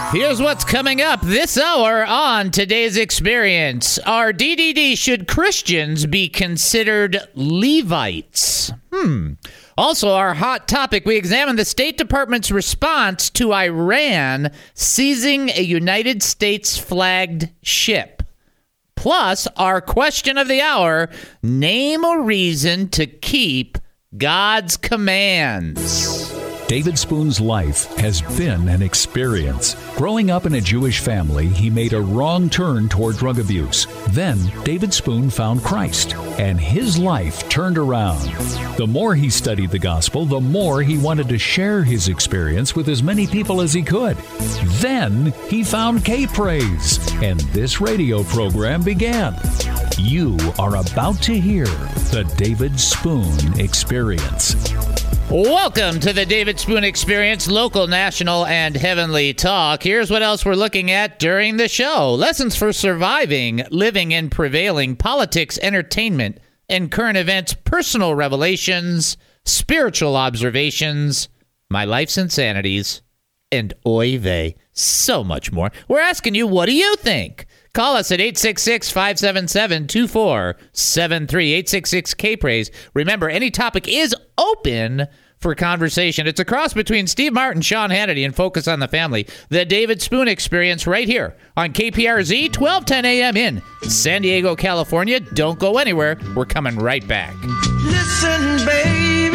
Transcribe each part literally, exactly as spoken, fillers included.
Here's what's coming up this hour on Today's Experience. Are D D D, should Christians be considered Levites? Hmm. Also, our hot topic, we examine the State Department's response to Iran seizing a United States flagged ship. Plus, our question of the hour, name a reason to keep God's commands. David Spoon's life has been an experience. Growing up in a Jewish family, he made a wrong turn toward drug abuse. Then, David Spoon found Christ, and his life turned around. The more he studied the gospel, the more he wanted to share his experience with as many people as he could. Then, he found K-Praise, and this radio program began. You are about to hear the David Spoon Experience. Welcome to the David Spoon Experience, local, national, and heavenly talk. Here's what else we're looking at during the show. Lessons for surviving, living, and prevailing, politics, entertainment, and current events, personal revelations, spiritual observations, my life's insanities, and oy vey, so much more. We're asking you, what do you think? Call us at eight six six, five seven seven, two four seven three, eight six six, K-Praise. Remember, any topic is open for conversation. It's a cross between Steve Martin, Sean Hannity, and Focus on the Family. The David Spoon Experience right here on K P R Z, twelve ten a.m. in San Diego, California. Don't go anywhere. We're coming right back. Listen, baby,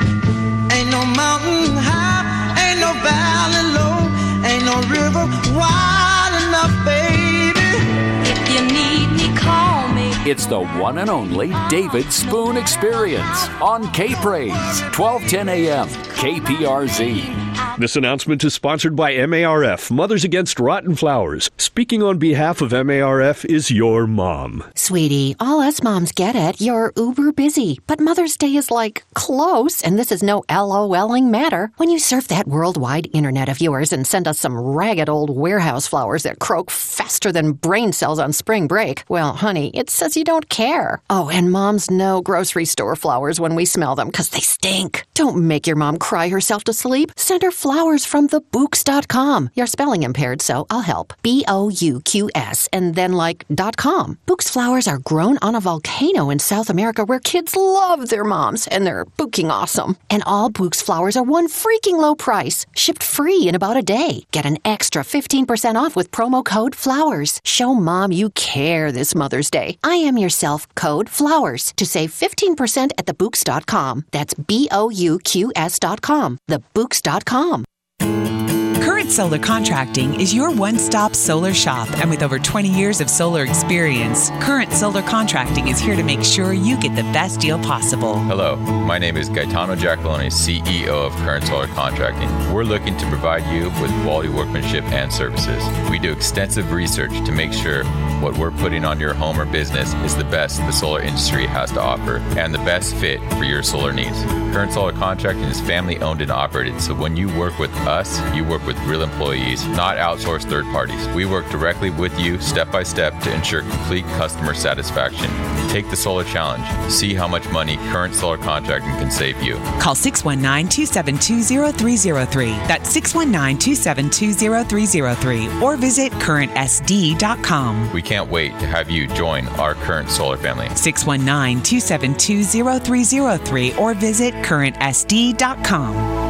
ain't no mountain high, ain't no valley low, ain't no river wide enough, baby. If you need me, call me. It's the one and only David Spoon Experience on K-Praise, twelve ten a.m., K P R Z. This announcement is sponsored by M A R F, Mothers Against Rotten Flowers. Speaking on behalf of M A R F is your mom. Sweetie, all us moms get it. You're uber busy. But Mother's Day is like close, and this is no LOLing matter. When you surf that worldwide internet of yours and send us some ragged old warehouse flowers that croak faster than brain cells on spring break, well, honey, it says you don't care. Oh, and moms know grocery store flowers when we smell them because they stink. Don't make your mom cry herself to sleep. Send her flowers from the bouqs dot com. You're spelling impaired, so I'll help. B O U Q S and then like dot com. Bouqs flowers are grown on a volcano in South America where kids love their moms, and they're booking awesome. And all Bouqs flowers are one freaking low price, shipped free in about a day. Get an extra fifteen percent off with promo code FLOWERS. Show mom you care this Mother's Day. I am yourself code FLOWERS to save fifteen percent at the bouqs dot com. That's B O U Q S dot com. the bouqs dot com. Current Solar Contracting is your one-stop solar shop, and with over twenty years of solar experience, Current Solar Contracting is here to make sure you get the best deal possible. Hello, my name is Gaetano Giacalone, C E O of Current Solar Contracting. We're looking to provide you with quality workmanship and services. We do extensive research to make sure what we're putting on your home or business is the best the solar industry has to offer and the best fit for your solar needs. Current Solar Contracting is family-owned and operated, so when you work with us, you work with real employees, not outsourced third parties. We work directly with you step by step to ensure complete customer satisfaction. Take the solar challenge. See how much money Current Solar Contracting can save you. Call six one nine, two seven two, zero three zero three. That's six one nine, two seven two, zero three zero three. Or visit current s d dot com. We can't wait to have you join our Current Solar family. six one nine, two seven two, zero three zero three or visit current s d dot com.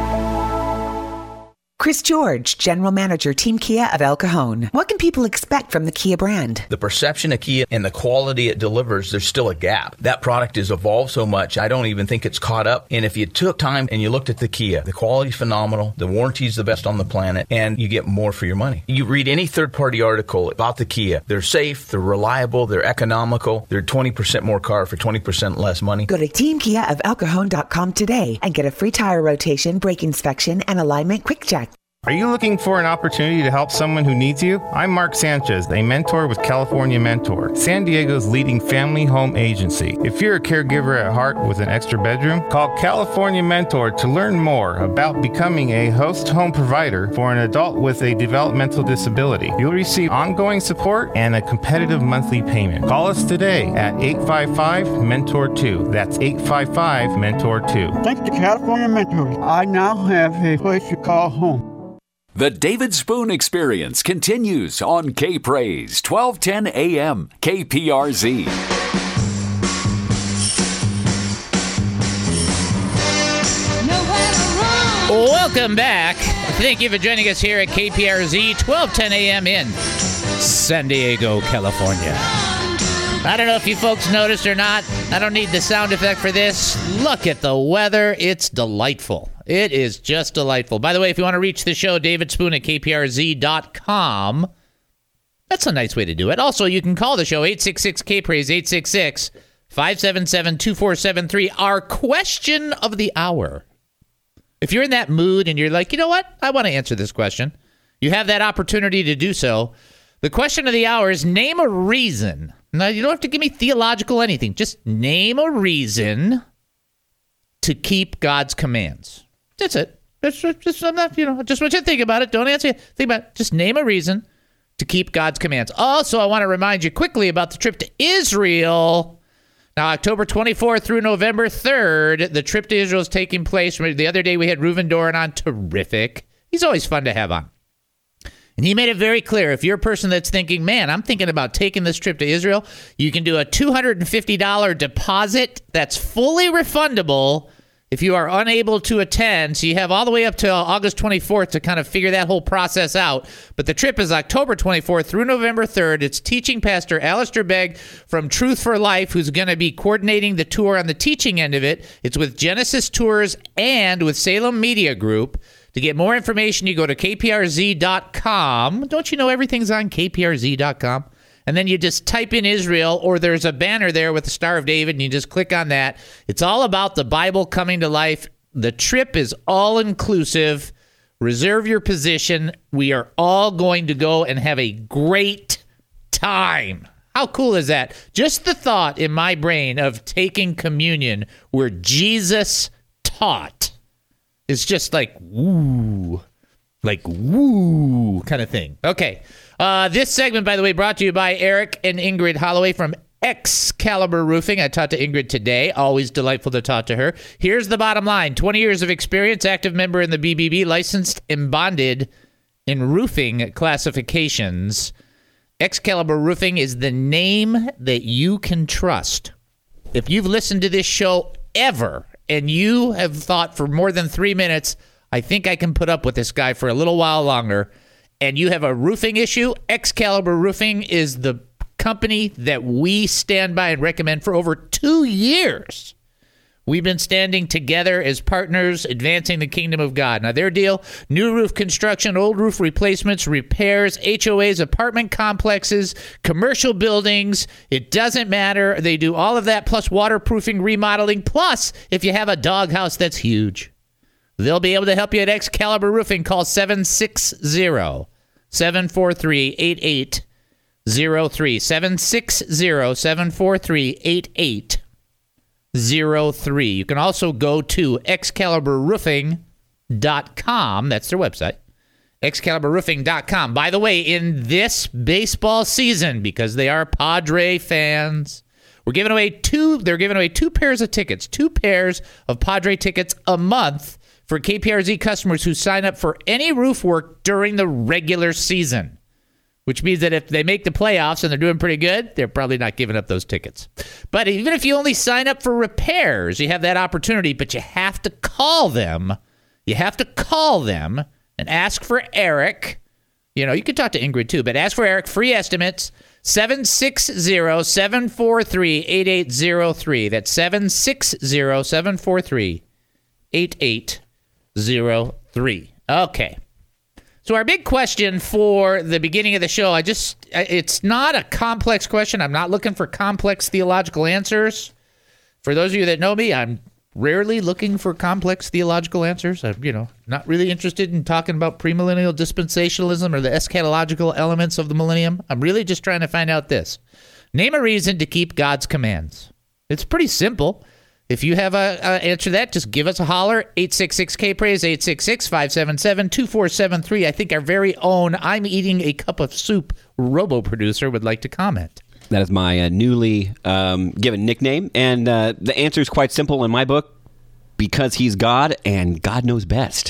Chris George, General Manager, Team Kia of El Cajon. What can people expect from the Kia brand? The perception of Kia and the quality it delivers, there's still a gap. That product has evolved so much, I don't even think it's caught up. And if you took time and you looked at the Kia, the quality's phenomenal, the warranty's the best on the planet, and you get more for your money. You read any third-party article about the Kia, they're safe, they're reliable, they're economical, they're twenty percent more car for twenty percent less money. Go to team kia of el cajon dot com today and get a free tire rotation, brake inspection, and alignment quick check. Are you looking for an opportunity to help someone who needs you? I'm Mark Sanchez, a mentor with California Mentor, San Diego's leading family home agency. If you're a caregiver at heart with an extra bedroom, call California Mentor to learn more about becoming a host home provider for an adult with a developmental disability. You'll receive ongoing support and a competitive monthly payment. Call us today at eight five five, mentor two. That's eight five five, mentor two. Thanks to California Mentor, I now have a place to call home. The David Spoon Experience continues on K-Praise, twelve ten A M, K P R Z. Welcome back. Thank you for joining us here at K P R Z, twelve ten A M in San Diego, California. I don't know if you folks noticed or not. I don't need the sound effect for this. Look at the weather. It's delightful. It is just delightful. By the way, if you want to reach the show, David Spoon at K P R Z dot com. That's a nice way to do it. Also, you can call the show, eight six six K P R A I S E, eight six six, five seven seven, two four seven three. Our question of the hour. If you're in that mood and you're like, you know what? I want to answer this question. You have that opportunity to do so. The question of the hour is name a reason. Now, you don't have to give me theological anything. Just name a reason to keep God's commands. That's it. That's just, I'm not, you know, just want you to think about it. Don't answer it. Think about it. Just name a reason to keep God's commands. Also, I want to remind you quickly about the trip to Israel. Now, October twenty-fourth through November third, the trip to Israel is taking place. The other day we had Reuven Doran on. Terrific. He's always fun to have on. And he made it very clear, if you're a person that's thinking, man, I'm thinking about taking this trip to Israel, you can do a two hundred fifty dollars deposit that's fully refundable if you are unable to attend. So you have all the way up till August twenty-fourth to kind of figure that whole process out. But the trip is October twenty-fourth through November third. It's teaching pastor Alistair Begg from Truth for Life, who's going to be coordinating the tour on the teaching end of it. It's with Genesis Tours and with Salem Media Group. To get more information, you go to K P R Z dot com. Don't you know everything's on K P R Z dot com? And then you just type in Israel, or there's a banner there with the Star of David, and you just click on that. It's all about the Bible coming to life. The trip is all-inclusive. Reserve your position. We are all going to go and have a great time. How cool is that? Just the thought in my brain of taking communion where Jesus taught. It's just like, woo, like, woo kind of thing. Okay. Uh, this segment, by the way, brought to you by Eric and Ingrid Holloway from Excalibur Roofing. I talked to Ingrid today. Always delightful to talk to her. Here's the bottom line. twenty years of experience, active member in the B B B, licensed and bonded in roofing classifications. Excalibur Roofing is the name that you can trust. If you've listened to this show ever, and you have thought for more than three minutes, I think I can put up with this guy for a little while longer, and you have a roofing issue, Excalibur Roofing is the company that we stand by and recommend for over two years. We've been standing together as partners, advancing the kingdom of God. Now, their deal, new roof construction, old roof replacements, repairs, H O As, apartment complexes, commercial buildings. It doesn't matter. They do all of that, plus waterproofing, remodeling. Plus, if you have a doghouse, that's huge. They'll be able to help you at Excalibur Roofing. Call seven six zero, seven four three, eight eight zero three. seven six zero, seven four three, eight eight zero three. You can also go to Excalibur Roofing dot com. That's their website. Excalibur Roofing dot com. By the way, in this baseball season, because they are Padre fans, we're giving away two, they're giving away two pairs of tickets, two pairs of Padre tickets a month for K P R Z customers who sign up for any roof work during the regular season. Which means that if they make the playoffs and they're doing pretty good, they're probably not giving up those tickets. But even if you only sign up for repairs, you have that opportunity, but you have to call them. You have to call them and ask for Eric. You know, you can talk to Ingrid too, but ask for Eric. Free estimates, seven six zero, seven four three, eight eight zero three. That's seven six zero, seven four three, eight eight zero three. Okay. So our big question for the beginning of the show, I just, it's not a complex question. I'm not looking for complex theological answers. For those of you that know me, I'm rarely looking for complex theological answers. I'm, you know, not really interested in talking about premillennial dispensationalism or the eschatological elements of the millennium. I'm really just trying to find out this. Name a reason to keep God's commands. It's pretty simple. If you have a, a answer to that, just give us a holler. eight six six K P R A I S E, eight six six, five seven seven, two four seven three. I think our very own I'm Eating a Cup of Soup robo-producer would like to comment. That is my uh, newly um, given nickname. And uh, the answer is quite simple in my book. Because he's God and God knows best.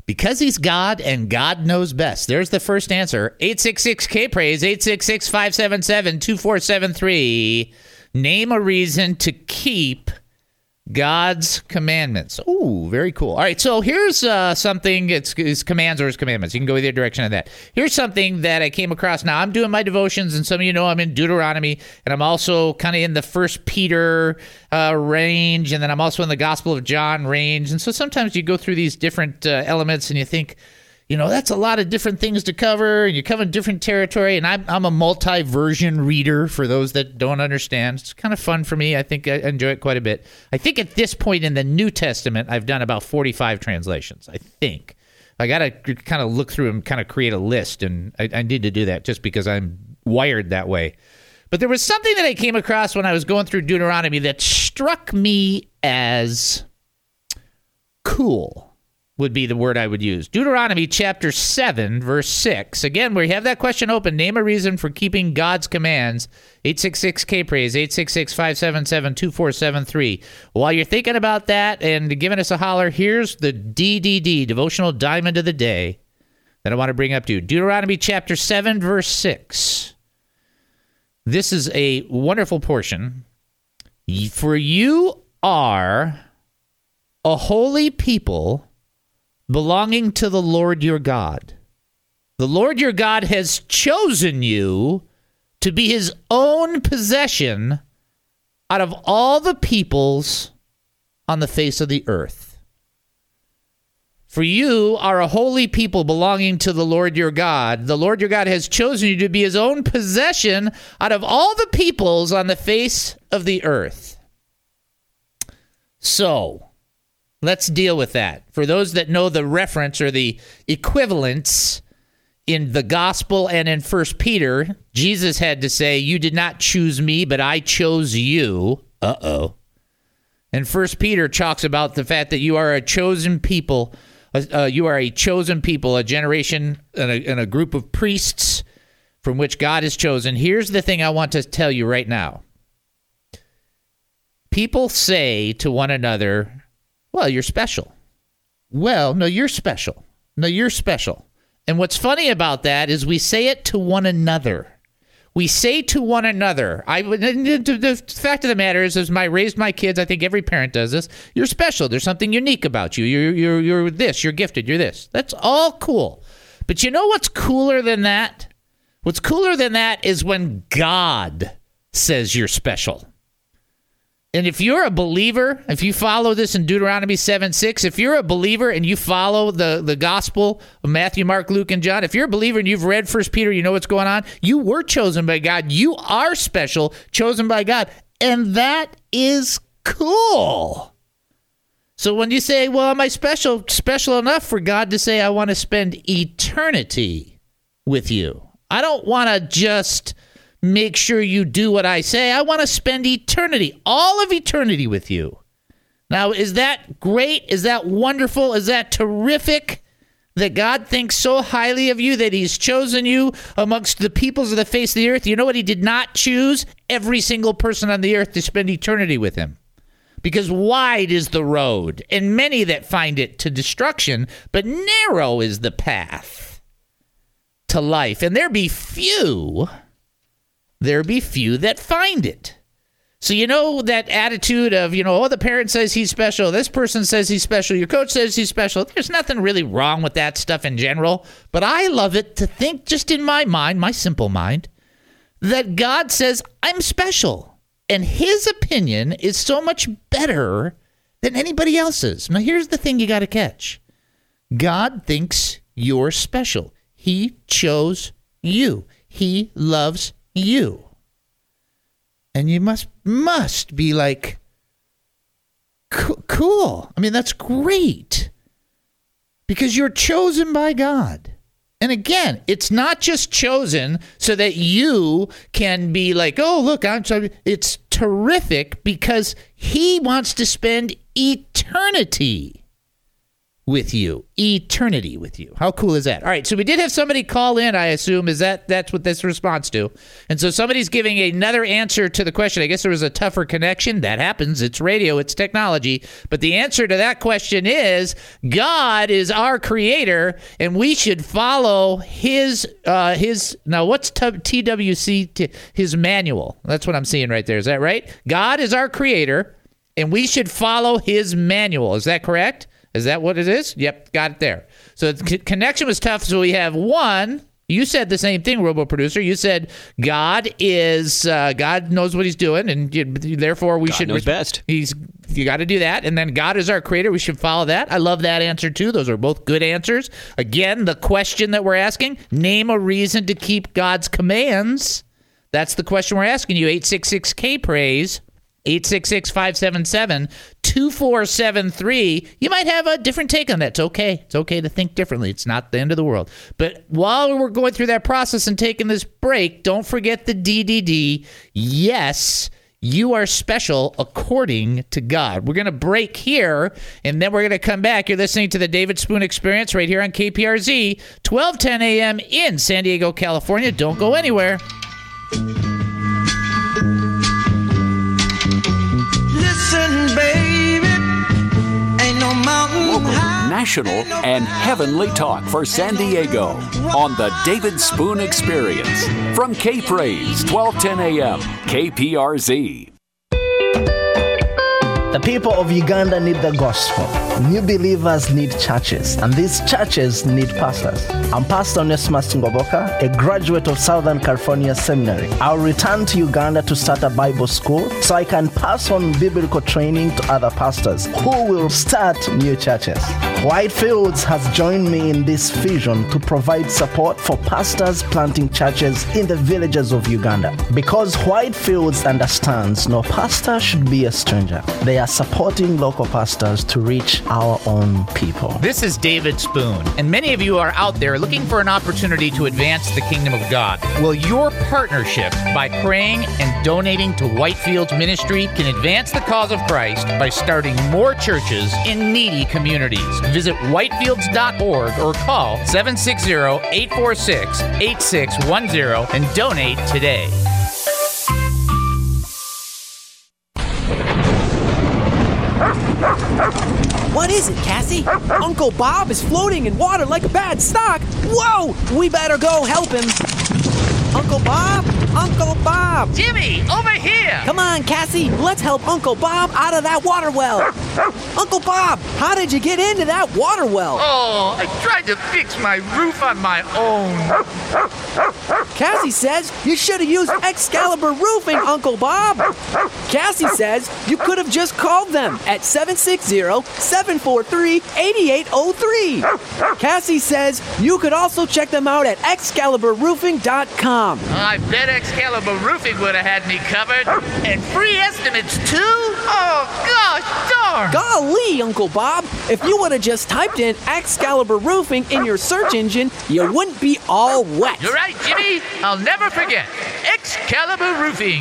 Because he's God and God knows best. There's the first answer. eight six six K praise, eight six six, five seven seven, two four seven three. Name a reason to keep God's commandments. Ooh, very cool. All right, so here's uh, something. It's, it's commands or his commandments. You can go either direction of that. Here's something that I came across. Now, I'm doing my devotions, and some of you know I'm in Deuteronomy, and I'm also kind of in the First Peter uh, range, and then I'm also in the Gospel of John range. And so sometimes you go through these different uh, elements, and you think, you know, that's a lot of different things to cover, and you cover different territory, and I'm, I'm a multi-version reader for those that don't understand. It's kind of fun for me. I think I enjoy it quite a bit. I think at this point in the New Testament, I've done about forty-five translations, I think. I got to kind of look through and kind of create a list, and I, I need to do that just because I'm wired that way. But there was something that I came across when I was going through Deuteronomy that struck me as cool. Would be the word I would use. Deuteronomy chapter seven, verse six. Again, we have that question open. Name a reason for keeping God's commands. eight six six K praise, eight six six, five seven seven, two four seven three. While you're thinking about that and giving us a holler, here's the D D D, Devotional Diamond of the Day, that I want to bring up to you. Deuteronomy chapter seven, verse six. This is a wonderful portion. For you are a holy people belonging to the Lord your God. The Lord your God has chosen you to be his own possession out of all the peoples on the face of the earth. For you are a holy people belonging to the Lord your God. The Lord your God has chosen you to be his own possession out of all the peoples on the face of the earth. So, let's deal with that. For those that know the reference or the equivalence in the gospel and in First Peter, Jesus had to say, you did not choose me, but I chose you. Uh-oh. And First Peter talks about the fact that you are a chosen people. Uh, you are a chosen people, a generation and a, and a group of priests from which God has chosen. Here's the thing I want to tell you right now. People say to one another, well, you're special. Well, no, you're special. No, you're special. And what's funny about that is we say it to one another. We say to one another, I, the fact of the matter is, as I raised my kids, I think every parent does this, you're special. There's something unique about you. You're, you're, you're this. You're gifted. You're this. That's all cool. But you know what's cooler than that? What's cooler than that is when God says you're special. And if you're a believer, if you follow this in Deuteronomy seven six, if you're a believer and you follow the, the gospel of Matthew, Mark, Luke, and John, if you're a believer and you've read First Peter, you know what's going on. You were chosen by God. You are special, chosen by God. And that is cool. So when you say, well, am I special, special enough for God to say, I want to spend eternity with you? I don't want to just make sure you do what I say. I want to spend eternity, all of eternity with you. Now, is that great? Is that wonderful? Is that terrific that God thinks so highly of you that he's chosen you amongst the peoples of the face of the earth? You know what he did not choose? Every single person on the earth to spend eternity with him. Because wide is the road, and many that find it to destruction, but narrow is the path to life. And there be few... there be few that find it. So you know that attitude of, you know, oh, the parent says he's special, this person says he's special, your coach says he's special. There's nothing really wrong with that stuff in general, but I love it to think just in my mind, my simple mind, that God says I'm special, and his opinion is so much better than anybody else's. Now here's the thing you got to catch. God thinks you're special. He chose you. He loves you. And you must must be like, cool. I mean, that's great. Because you're chosen by God. And again, it's not just chosen so that you can be like, oh, look, I'm sorry. It's terrific because he wants to spend eternity with you. Eternity with you. How cool is that? All right, so we did have somebody call in, I assume. Is that that's what this response to? And so somebody's giving another answer to the question. I guess there was a tougher connection. That happens. It's radio. It's technology. But the answer to that question is God is our creator, and we should follow his, uh, his now what's T W C? His manual. That's what I'm seeing right there. Is that right? God is our creator, and we should follow his manual. Is that correct? Is that what it is? Yep, got it there. So the connection was tough. So we have one. You said the same thing, Robo Producer. You said God is uh, God knows what he's doing, and you, therefore we God should knows best. He's you got to do that, and then God is our creator. We should follow that. I love that answer too. Those are both good answers. Again, the question that we're asking: name a reason to keep God's commands. That's the question we're asking you. eight six six K praise. eight six six, five seven seven, two four seven three. You might have a different take on that. It's okay. It's okay to think differently. It's not the end of the world. But while we're going through that process and taking this break, don't forget the D D D. Yes, you are special according to God. We're going to break here, and then we're going to come back. You're listening to the David Spoon Experience right here on K P R Z, twelve ten a.m. in San Diego, California. Don't go anywhere. Listen, baby, ain't no mountain high, national and heavenly talk for San Diego on the David Spoon Experience from K Praise, twelve ten a.m. K P R Z. The people of Uganda need the gospel. New believers need churches, and these churches need pastors. I'm Pastor Onesimus Ngoboka, a graduate of Southern California Seminary. I'll return to Uganda to start a Bible school so I can pass on biblical training to other pastors who will start new churches. Whitefields has joined me in this vision to provide support for pastors planting churches in the villages of Uganda. Because Whitefields understands no pastor should be a stranger. They are supporting local pastors to reach our own people. This is David Spoon, and many of you are out there looking for an opportunity to advance the kingdom of God. Well, your partnership by praying and donating to Whitefields Ministry can advance the cause of Christ by starting more churches in needy communities. Visit whitefields dot org or call seven six zero, eight four six, eight six one zero and donate today. What is it, Cassie? Uncle Bob is floating in water like a bad stock. Whoa! We better go help him. Uncle Bob? Uncle Bob! Jimmy, over here! Come on, Cassie. Let's help Uncle Bob out of that water well. Uncle Bob, how did you get into that water well? Oh, I tried to fix my roof on my own. Cassie says you should have used Excalibur Roofing, Uncle Bob. Cassie says you could have just called them at seven six zero, seven four three, eight eight zero three. Cassie says you could also check them out at excalibur roofing dot com. I bet Excalibur Roofing would have had me covered. And free estimates, too? Oh, gosh darn! Golly, Uncle Bob, if you would have just typed in Excalibur Roofing in your search engine, you wouldn't be all wet. You're right, Jimmy. I'll never forget. Excalibur Roofing.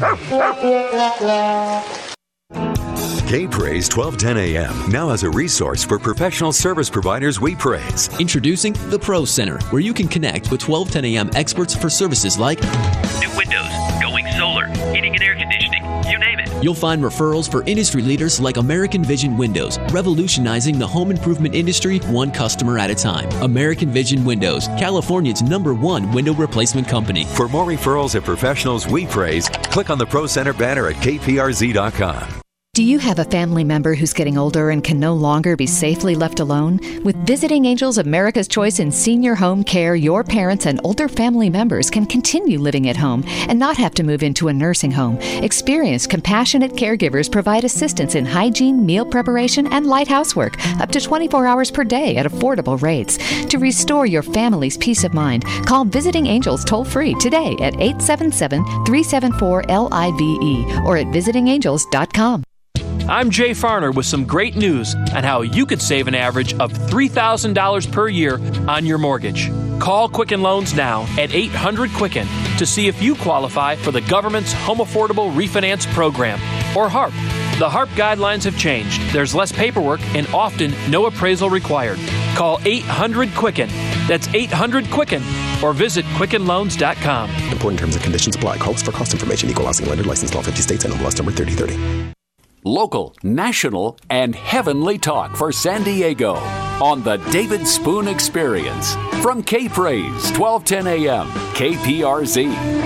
K-Praise twelve ten a.m. now has a resource for professional service providers we praise. Introducing the Pro Center, where you can connect with twelve ten a.m. experts for services like new windows, going solar, heating and air conditioning, you name it. You'll find referrals for industry leaders like American Vision Windows, revolutionizing the home improvement industry one customer at a time. American Vision Windows, California's number one window replacement company. For more referrals and professionals we praise, click on the Pro Center banner at K P R Z dot com. Do you have a family member who's getting older and can no longer be safely left alone? With Visiting Angels America's Choice in Senior Home Care, your parents and older family members can continue living at home and not have to move into a nursing home. Experienced, compassionate caregivers provide assistance in hygiene, meal preparation, and light housework up to twenty-four hours per day at affordable rates. To restore your family's peace of mind, call Visiting Angels toll-free today at eight seven seven, three seven four, L I V E or at visiting angels dot com. I'm Jay Farner with some great news on how you could save an average of three thousand dollars per year on your mortgage. Call Quicken Loans now at eight hundred Quicken to see if you qualify for the government's Home Affordable Refinance Program, or HARP. The HARP guidelines have changed. There's less paperwork and often no appraisal required. Call eight hundred Quicken. That's eight hundred Quicken. Or visit quicken loans dot com. Important terms and conditions apply. Calls for cost information. Equal housing lender. Licensed in all fifty states and M L S number thirty thirty. Local, national, and heavenly talk for San Diego on the David Spoon Experience from K-Praise, twelve ten a.m. K P R Z.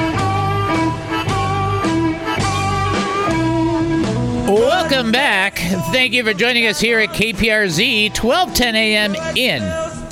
Welcome back. Thank you for joining us here at K P R Z, twelve ten a.m. in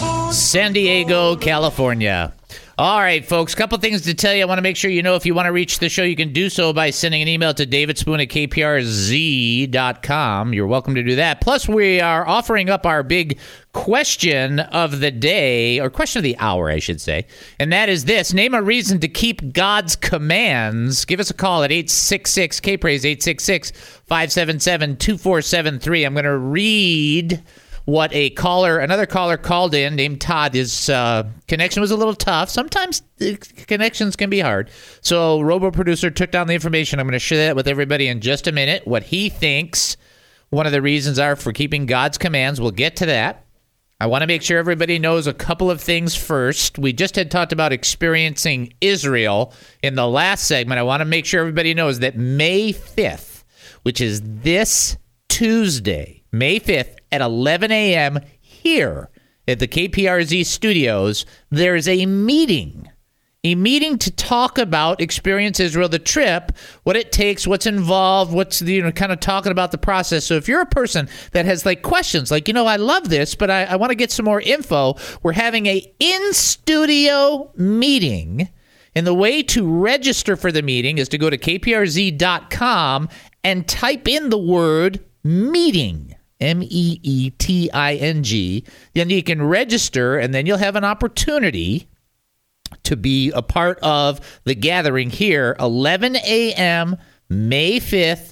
San Diego, California. All right, folks, a couple things to tell you. I want to make sure you know if you want to reach the show, you can do so by sending an email to davidspoon at k p r z dot com. You're welcome to do that. Plus, we are offering up our big question of the day, or question of the hour, I should say, and that is this. Name a reason to keep God's commands. Give us a call at eight six six K Praise, eight six six, five seven seven, two four seven three. I'm going to read what a caller, another caller called in named Todd. His uh, connection was a little tough. Sometimes the connections can be hard. So Robo Producer took down the information. I'm going to share that with everybody in just a minute. What he thinks one of the reasons are for keeping God's commands. We'll get to that. I want to make sure everybody knows a couple of things first. We just had talked about experiencing Israel in the last segment. I want to make sure everybody knows that May fifth, which is this Tuesday, May fifth, at eleven a.m. here at the K P R Z studios, there's a meeting, a meeting to talk about Experience Israel, the trip, what it takes, what's involved, what's, you know, kind of talking about the process. So if you're a person that has like questions, like, you know, I love this, but I, I want to get some more info, we're having a in-studio meeting. And the way to register for the meeting is to go to k p r z dot com and type in the word meeting. M E E T I N G. Then you can register, and then you'll have an opportunity to be a part of the gathering here, eleven a.m., May fifth,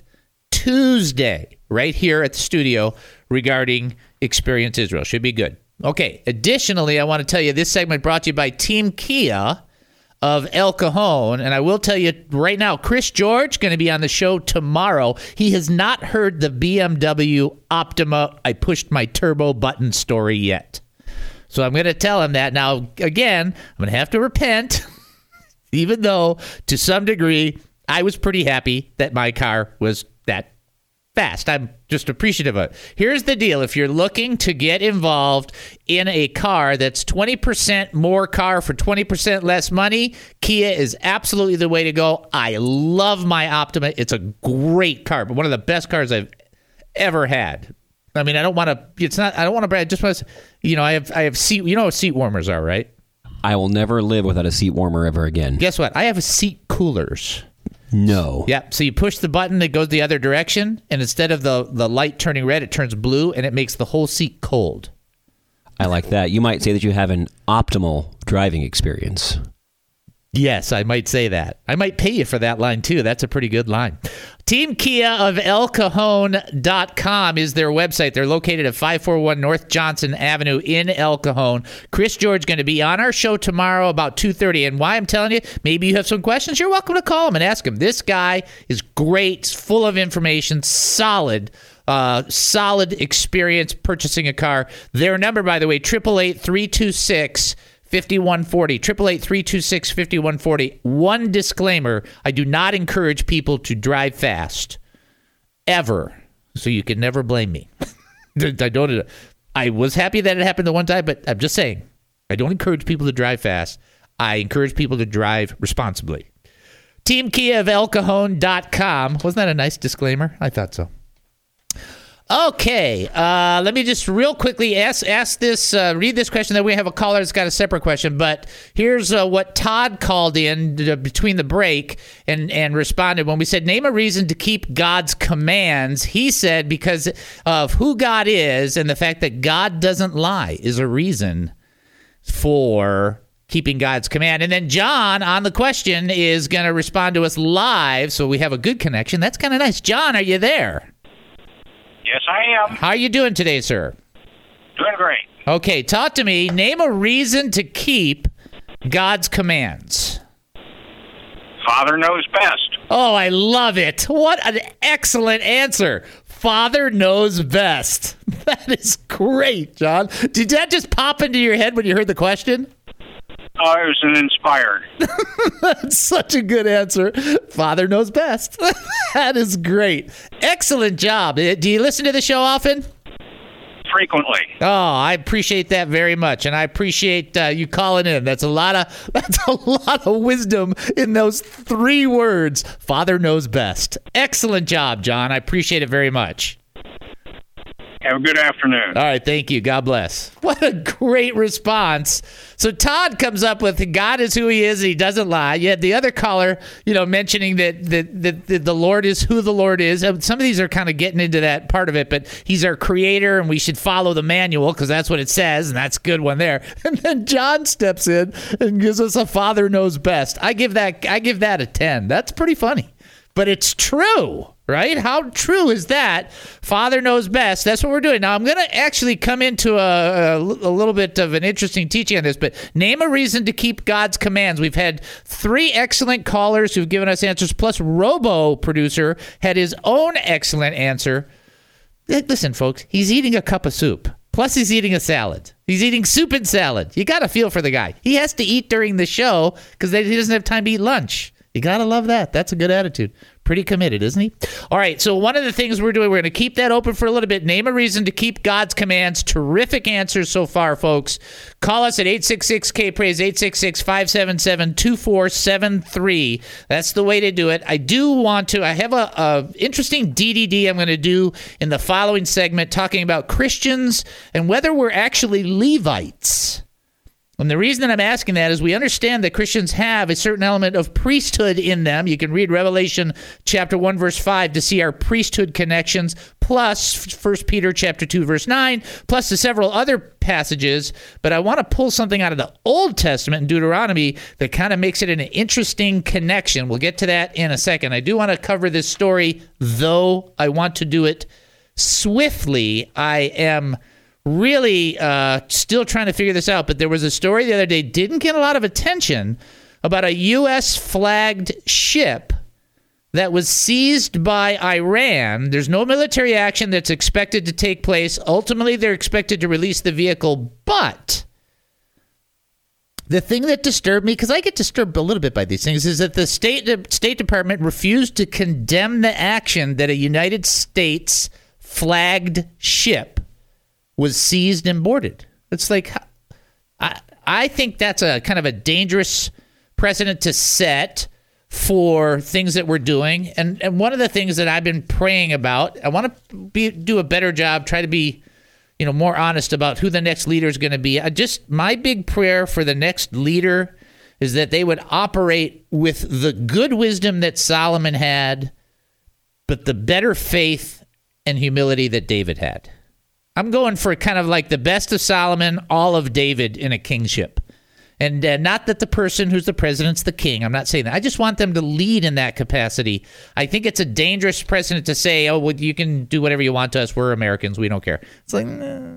Tuesday, right here at the studio regarding Experience Israel. Should be good. Okay, additionally, I want to tell you this segment brought to you by Team Kia of El Cajon, and I will tell you right now, Chris George going to be on the show tomorrow. He has not heard the B M W Optima I pushed my turbo button story yet. So I'm going to tell him that. Now, again, I'm going to have to repent, even though to some degree I was pretty happy that my car was that fast. I'm just appreciative of it. Here's the deal. If you're looking to get involved in a car that's twenty percent more car for twenty percent less money, Kia is absolutely the way to go. I love my Optima. It's a great car, but one of the best cars I've ever had. I mean, I don't want to, it's not, I don't want to brag. I just want to, you know, I have, I have seat, you know what seat warmers are, right? I will never live without a seat warmer ever again. Guess what? I have a seat coolers. No. Yeah, so you push the button that goes the other direction, and instead of the, the light turning red, it turns blue, and it makes the whole seat cold. I like that. You might say that you have an optimal driving experience. Yes, I might say that. I might pay you for that line, too. That's a pretty good line. Team Kia of El Cajon dot com is their website. They're located at five forty-one North Johnson Avenue in El Cajon. Chris George is going to be on our show tomorrow about two thirty. And why I'm telling you, maybe you have some questions, you're welcome to call him and ask him. This guy is great, full of information, solid. Uh, solid experience purchasing a car. Their number, by the way, eight eight eight, three two six, five one four zero. eight eight eight, three two six, five one four zero. One disclaimer, I do not encourage people to drive fast. Ever. So you can never blame me. I don't. I was happy that it happened the one time, but I'm just saying, I don't encourage people to drive fast. I encourage people to drive responsibly. Team Kia of El Cajon dot com. Wasn't that a nice disclaimer? I thought so. Okay, uh, let me just real quickly ask ask this, uh, read this question. Then we have a caller that's got a separate question. But here's uh, what Todd called in uh, between the break and, and responded when we said, name a reason to keep God's commands. He said because of who God is and the fact that God doesn't lie is a reason for keeping God's command. And then John on the question is going to respond to us live. So we have a good connection. That's kind of nice. John, are you there? Yes, I am. How are you doing today, sir? Doing great. Okay, talk to me. Name a reason to keep God's commands. Father knows best. Oh, I love it. What an excellent answer. Father knows best. That is great, John. Did that just pop into your head when you heard the question? Oh, it was an inspired. That's such a good answer. Father knows best. That is great. Excellent job. Do you listen to the show often? Frequently. Oh, I appreciate that very much, and I appreciate uh, you calling in. That's a lot of that's a lot of wisdom in those three words. Father knows best. Excellent job, John. I appreciate it very much. Have a good afternoon. All right, thank you. God bless. What a great response. So Todd comes up with God is who he is and he doesn't lie. You had the other caller, you know, mentioning that the, the, the, the Lord is who the Lord is. Some of these are kind of getting into that part of it, but he's our creator and we should follow the manual because that's what it says, and that's a good one there. And then John steps in and gives us a Father knows best. I give that I give that a ten. That's pretty funny. But it's true, right? How true is that? Father knows best. That's what we're doing. Now, I'm going to actually come into a, a, a little bit of an interesting teaching on this, but name a reason to keep God's commands. We've had three excellent callers who've given us answers, plus Robo Producer had his own excellent answer. Listen, folks, he's eating a cup of soup. Plus, he's eating a salad. He's eating soup and salad. You got to feel for the guy. He has to eat during the show because he doesn't have time to eat lunch. You got to love that. That's a good attitude. Pretty committed, isn't he? All right, so one of the things we're doing, we're going to keep that open for a little bit. Name a reason to keep God's commands. Terrific answers so far, folks. Call us at eight six six K praise, eight six six, five seven seven, two four seven three. That's the way to do it. I do want to, I have a, a interesting D D D I'm going to do in the following segment talking about Christians and whether we're actually Levites. And the reason that I'm asking that is we understand that Christians have a certain element of priesthood in them. You can read Revelation chapter one, verse five to see our priesthood connections, plus First Peter chapter two, verse nine, plus the several other passages. But I want to pull something out of the Old Testament in Deuteronomy that kind of makes it an interesting connection. We'll get to that in a second. I do want to cover this story, though I want to do it swiftly. I am really uh, still trying to figure this out, but there was a story the other day, didn't get a lot of attention, about a U S flagged ship that was seized by Iran. There's no military action that's expected to take place. Ultimately, they're expected to release the vehicle, but the thing that disturbed me, because I get disturbed a little bit by these things, is that the State, State Department refused to condemn the action that a United States flagged ship was seized and boarded. It's like, I, I think that's a kind of a dangerous precedent to set for things that we're doing. And and one of the things that I've been praying about, I want to be, do a better job, try to be, you know, more honest about who the next leader is going to be. I just, my big prayer for the next leader is that they would operate with the good wisdom that Solomon had, but the better faith and humility that David had. I'm going for kind of like the best of Solomon, all of David in a kingship. And uh, not that the person who's the president's the king. I'm not saying that. I just want them to lead in that capacity. I think it's a dangerous precedent to say, oh, well, you can do whatever you want to us. We're Americans. We don't care. It's like,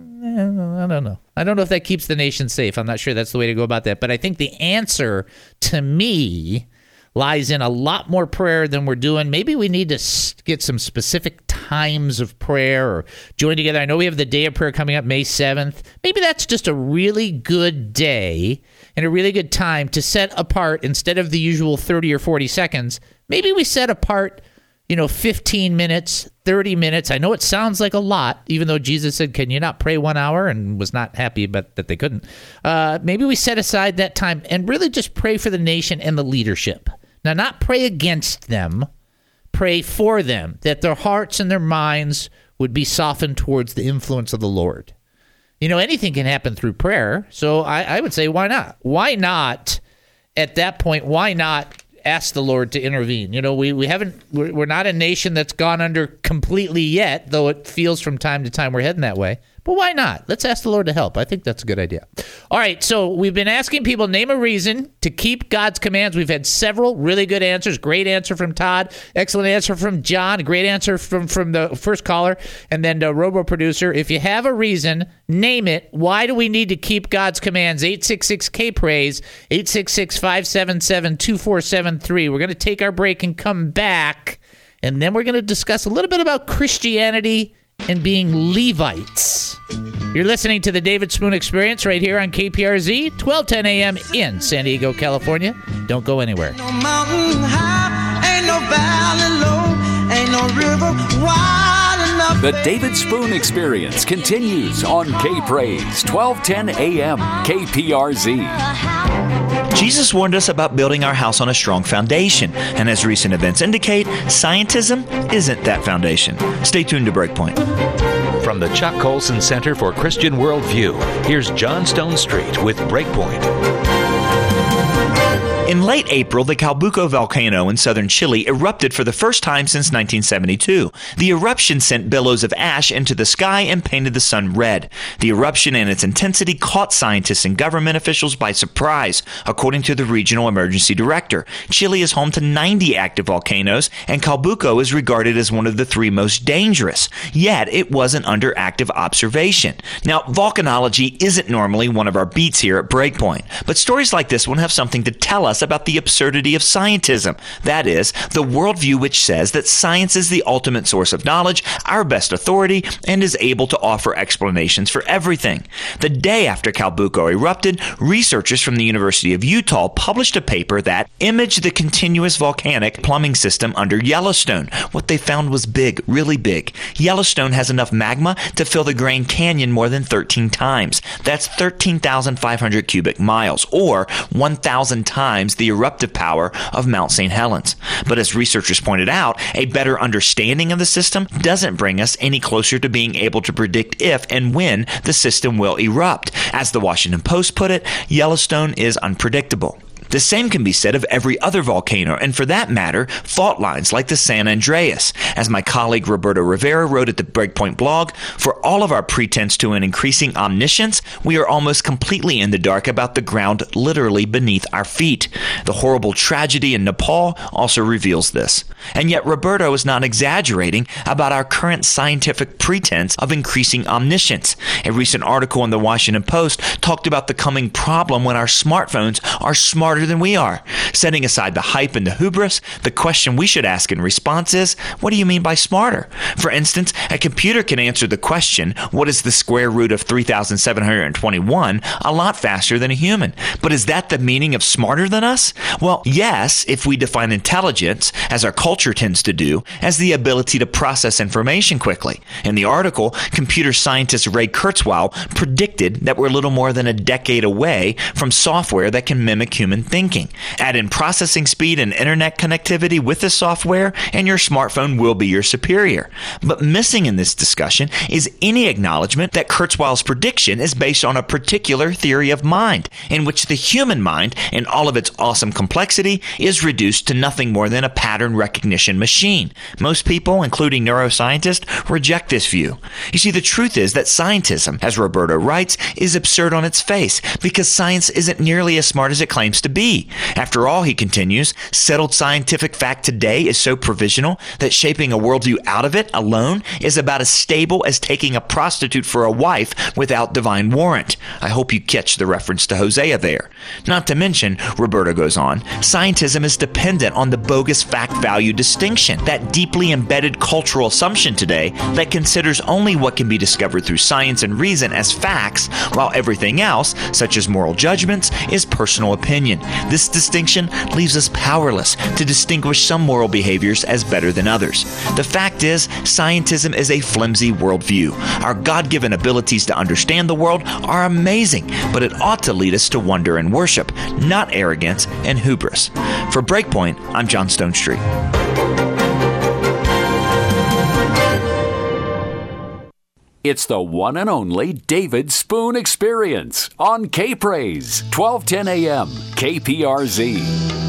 I don't know. I don't know if that keeps the nation safe. I'm not sure that's the way to go about that. But I think the answer to me lies in a lot more prayer than we're doing. Maybe we need to get some specific times of prayer or join together. I know we have the day of prayer coming up May seventh. Maybe that's just a really good day and a really good time to set apart, instead of the usual thirty or forty seconds, maybe we set apart, you know, fifteen minutes, thirty minutes. I know it sounds like a lot, even though Jesus said, can you not pray one hour, and was not happy but that they couldn't. Uh, maybe we set aside that time and really just pray for the nation and the leadership. Now, not pray against them, pray for them, that their hearts and their minds would be softened towards the influence of the Lord. You know, anything can happen through prayer, so I, I would say, why not? Why not, at that point, why not ask the Lord to intervene? You know, we, we haven't, we're, we're not a nation that's gone under completely yet, though it feels from time to time we're heading that way. But why not? Let's ask the Lord to help. I think that's a good idea. All right, so we've been asking people, name a reason to keep God's commands. We've had several really good answers. Great answer from Todd. Excellent answer from John. Great answer from, from the first caller. And then the Robo Producer. If you have a reason, name it. Why do we need to keep God's commands? eight six six K praise, eight six six, five seven seven, two four seven three. We're going to take our break and come back And then we're going to discuss a little bit about Christianity and being Levites. You're listening to the David Spoon Experience right here on K P R Z, twelve ten a.m. in San Diego, California. Don't go anywhere. No mountain high, ain't no valley low, ain't no river wide enough. The David Spoon Experience continues on K-Praise, twelve ten a.m. K P R Z. Jesus warned us about building our house on a strong foundation, and as recent events indicate, scientism isn't that foundation. Stay tuned to Breakpoint. From the Chuck Colson Center for Christian Worldview, here's John Stone Street with Breakpoint. In late April, the Calbuco volcano in southern Chile erupted for the first time since nineteen seventy-two. The eruption sent billows of ash into the sky and painted the sun red. The eruption and its intensity caught scientists and government officials by surprise, according to the regional emergency director. Chile is home to ninety active volcanoes, and Calbuco is regarded as one of the three most dangerous. Yet, it wasn't under active observation. Now, volcanology isn't normally one of our beats here at Breakpoint, but stories like this one have something to tell us about the absurdity of scientism. That is, the worldview which says that science is the ultimate source of knowledge, our best authority, and is able to offer explanations for everything. The day after Calbuco erupted, researchers from the University of Utah published a paper that imaged the continuous volcanic plumbing system under Yellowstone. What they found was big, really big. Yellowstone has enough magma to fill the Grand Canyon more than thirteen times. That's thirteen thousand five hundred cubic miles, or one thousand times the eruptive power of Mount Saint Helens. But as researchers pointed out, a better understanding of the system doesn't bring us any closer to being able to predict if and when the system will erupt. As the Washington Post put it, Yellowstone is unpredictable. The same can be said of every other volcano, and for that matter, fault lines like the San Andreas. As my colleague Roberto Rivera wrote at the Breakpoint blog, for all of our pretense to an increasing omniscience, we are almost completely in the dark about the ground literally beneath our feet. The horrible tragedy in Nepal also reveals this. And yet Roberto is not exaggerating about our current scientific pretense of increasing omniscience. A recent article in the Washington Post talked about the coming problem when our smartphones are smarter than we are. Setting aside the hype and the hubris, the question we should ask in response is, what do you mean by smarter? For instance, a computer can answer the question, what is the square root of three thousand seven hundred twenty-one, a lot faster than a human. But is that the meaning of smarter than us? Well, yes, if we define intelligence, as our culture tends to do, as the ability to process information quickly. In the article, computer scientist Ray Kurzweil predicted that we're little more than a decade away from software that can mimic human thinking. Add in processing speed and internet connectivity with the software, and your smartphone will be your superior. But missing in this discussion is any acknowledgement that Kurzweil's prediction is based on a particular theory of mind, in which the human mind, in all of its awesome complexity, is reduced to nothing more than a pattern recognition machine. Most people, including neuroscientists, reject this view. You see, the truth is that scientism, as Roberto writes, is absurd on its face, because science isn't nearly as smart as it claims to be. After all, he continues, settled scientific fact today is so provisional that shaping a worldview out of it alone is about as stable as taking a prostitute for a wife without divine warrant. I hope you catch the reference to Hosea there. Not to mention, Roberto goes on, scientism is dependent on the bogus fact-value distinction, that deeply embedded cultural assumption today that considers only what can be discovered through science and reason as facts, while everything else, such as moral judgments, is personal opinion. This distinction leaves us powerless to distinguish some moral behaviors as better than others. The fact is, scientism is a flimsy worldview. Our God-given abilities to understand the world are amazing, but it ought to lead us to wonder and worship, not arrogance and hubris. For Breakpoint, I'm John Stone Street. It's the one and only David Spoon Experience on K-Praise, twelve ten a.m. K P R Z.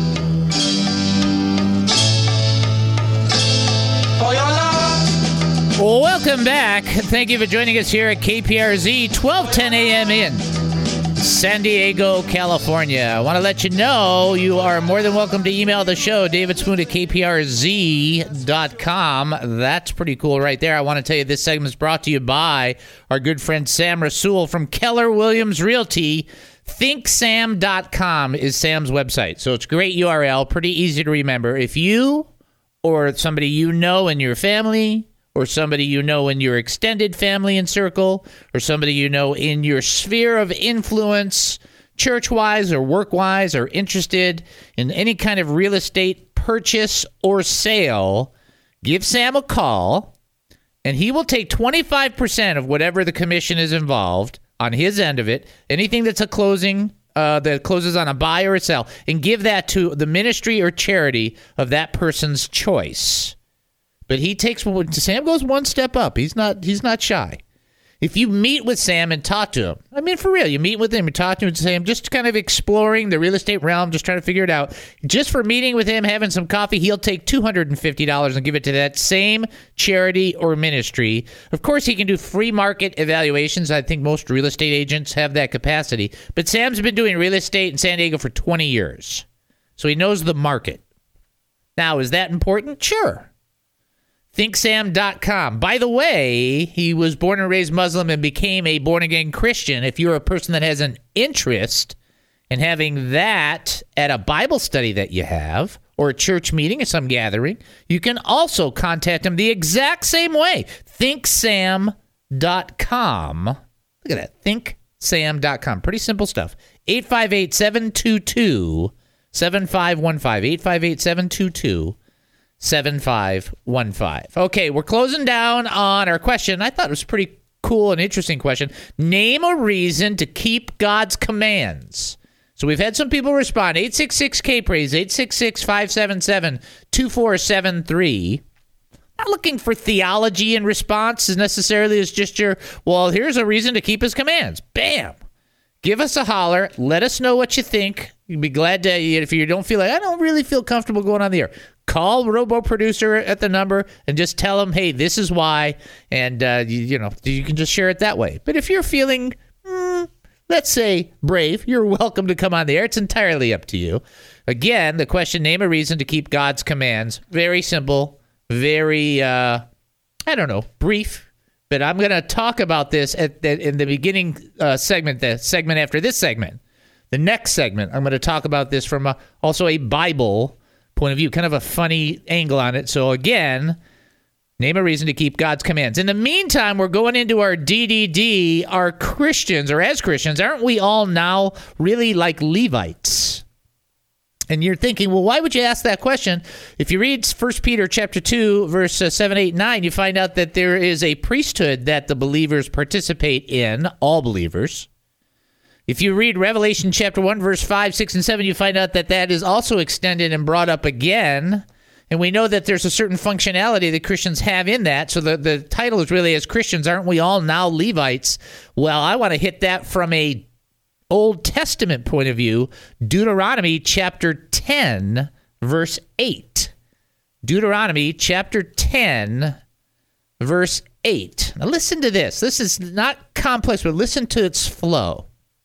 Welcome back. Thank you for joining us here at K P R Z, twelve ten a.m. in San Diego, California. I want to let you know you are more than welcome to email the show, davidspoon at k p r z dot com. That's pretty cool right there. I want to tell you this segment is brought to you by our good friend Sam Rasool from Keller Williams Realty. think sam dot com is Sam's website. So it's a great U R L, pretty easy to remember. If you or somebody you know in your family, or somebody you know in your extended family and circle, or somebody you know in your sphere of influence, church-wise or work-wise, or interested in any kind of real estate purchase or sale, give Sam a call, and he will take twenty-five percent of whatever the commission is involved on his end of it, anything that's a closing, uh, that closes on a buy or a sell, and give that to the ministry or charity of that person's choice. But he takes, Sam goes one step up. He's not, he's not shy. If you meet with Sam and talk to him, I mean, for real, you meet with him and talk to him and say, I'm just kind of exploring the real estate realm, just trying to figure it out. Just for meeting with him, having some coffee, he'll take two hundred fifty dollars and give it to that same charity or ministry. Of course, he can do free market evaluations. I think most real estate agents have that capacity. But Sam's been doing real estate in San Diego for twenty years. So he knows the market. Now, is that important? Sure. think sam dot com. By the way, he was born and raised Muslim and became a born-again Christian. If you're a person that has an interest in having that at a Bible study that you have, or a church meeting or some gathering, you can also contact him the exact same way. think sam dot com. Look at that. think sam dot com. Pretty simple stuff. eight five eight, seven two two, seven five one five. eight five eight, seven two two, seven five one five. Okay, we're closing down on our question. I thought it was a pretty cool and interesting question. Name a reason to keep God's commands. So we've had some people respond. eight six six K praise, eight six six, five seven seven, two four seven three. Not looking for theology in response as necessarily as just your, well, here's a reason to keep his commands. Bam. Give us a holler. Let us know what you think. You'd be glad to, if you don't feel like, I don't really feel comfortable going on the air, call Robo Producer at the number and just tell them, hey, this is why. And, uh, you, you know, you can just share it that way. But if you're feeling, mm, let's say, brave, you're welcome to come on the air. It's entirely up to you. Again, the question, name a reason to keep God's commands. Very simple, very, uh, I don't know, brief. But I'm going to talk about this at the, in the beginning uh, segment, the segment after this segment. The next segment, I'm going to talk about this from a, also a Bible point of view, kind of a funny angle on it. So again, name a reason to keep God's commands. In the meantime, we're going into our D D D. Our Christians, or as Christians, aren't we all now really like Levites? And you're thinking, well, why would you ask that question? If you read First Peter chapter two, verse uh, seven, eight, nine, you find out that there is a priesthood that the believers participate in, all believers. If you read Revelation chapter one, verse five, six, and seven, you find out that that is also extended and brought up again. And we know that there's a certain functionality that Christians have in that. So the, the title is really, as Christians, aren't we all now Levites? Well, I want to hit that from a Old Testament point of view. Deuteronomy chapter ten, verse eight. Deuteronomy chapter ten, verse eight. Now listen to this. This is not complex, but listen to its flow.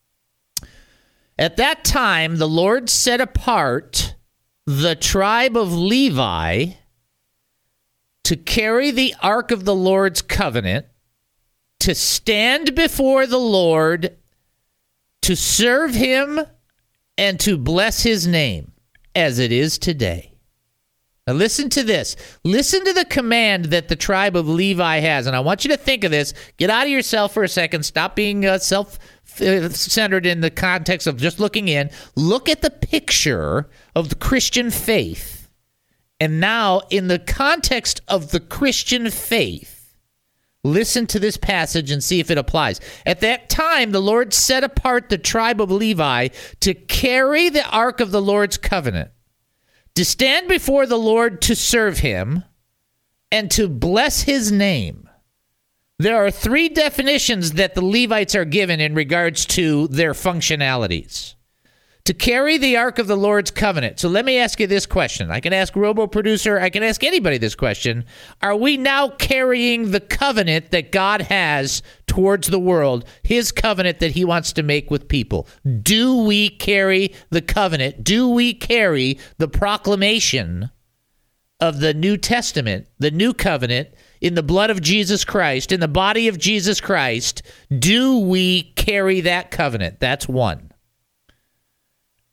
At that time, the Lord set apart the tribe of Levi to carry the ark of the Lord's covenant, to stand before the Lord, to serve him, and to bless his name, as it is today. Now listen to this. Listen to the command that the tribe of Levi has. And I want you to think of this. Get out of yourself for a second. Stop being uh, self-centered in the context of just looking in. Look at the picture of the Christian faith. And now, in the context of the Christian faith, listen to this passage and see if it applies. At that time, the Lord set apart the tribe of Levi to carry the ark of the Lord's covenant, to stand before the Lord to serve him, and to bless his name. There are three definitions that the Levites are given in regards to their functionalities. To carry the ark of the Lord's covenant. So let me ask you this question. I can ask Robo Producer, I can ask anybody this question. Are we now carrying the covenant that God has towards the world, his covenant that he wants to make with people? Do we carry the covenant? Do we carry the proclamation of the New Testament, the new covenant, in the blood of Jesus Christ, in the body of Jesus Christ? Do we carry that covenant? That's one.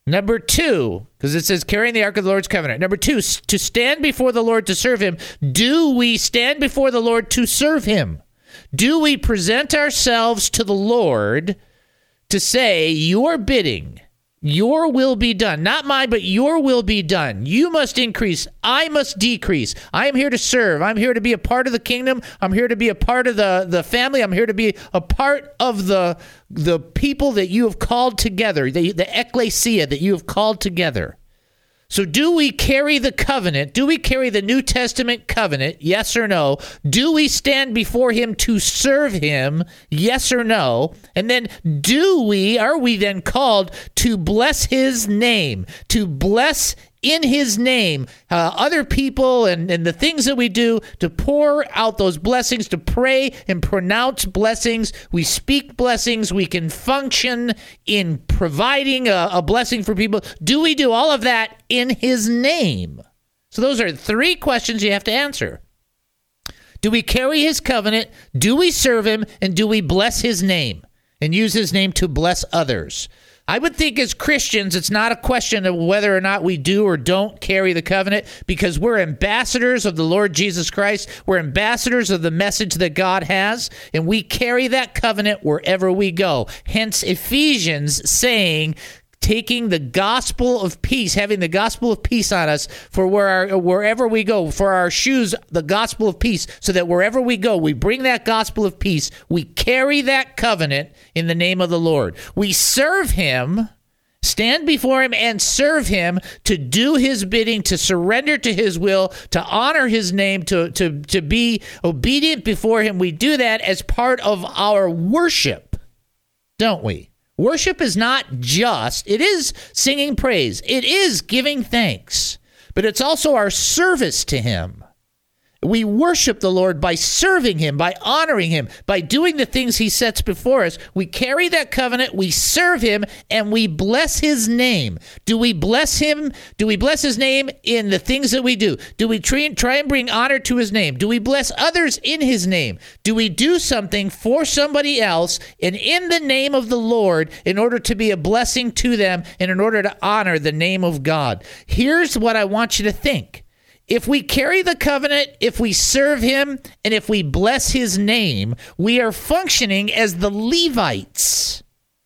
Number two, because it says carrying the Ark of the Lord's covenant. Number two, to stand before the Lord to serve him. Do we stand before the Lord to serve him? Do we present ourselves to the Lord to say, your bidding, your will be done? Not mine, but your will be done. You must increase. I must decrease. I am here to serve. I'm here to be a part of the kingdom. I'm here to be a part of the, the family. I'm here to be a part of the, the people that you have called together, the, the ecclesia that you have called together. So do we carry the covenant? Do we carry the New Testament covenant? Yes or no? Do we stand before him to serve him? Yes or no? And then do we, are we then called to bless his name, to bless in his name uh, other people and, and the things that we do, to pour out those blessings, to pray and pronounce blessings? We speak blessings. We can function in providing a, a blessing for people. Do we do all of that in his name? So those are three questions you have to answer. Do we carry his covenant? Do we serve him? And do we bless his name and use his name to bless others? I would think as Christians, it's not a question of whether or not we do or don't carry the covenant, because we're ambassadors of the Lord Jesus Christ. We're ambassadors of the message that God has, and we carry that covenant wherever we go. Hence Ephesians saying, taking the gospel of peace, having the gospel of peace on us for where our, wherever we go, for our shoes, the gospel of peace, so that wherever we go, we bring that gospel of peace. We carry that covenant in the name of the Lord. We serve him, stand before him and serve him, to do his bidding, to surrender to his will, to honor his name, to, to, to be obedient before him. We do that as part of our worship, don't we? Worship is not just, it is singing praise. It is giving thanks, but it's also our service to him. We worship the Lord by serving him, by honoring him, by doing the things he sets before us. We carry that covenant, we serve him, and we bless his name. Do we bless him? Do we bless his name in the things that we do? Do we try, try and bring honor to his name? Do we bless others in his name? Do we do something for somebody else and in the name of the Lord in order to be a blessing to them and in order to honor the name of God? Here's what I want you to think. If we carry the covenant, if we serve him, and if we bless his name, we are functioning as the Levites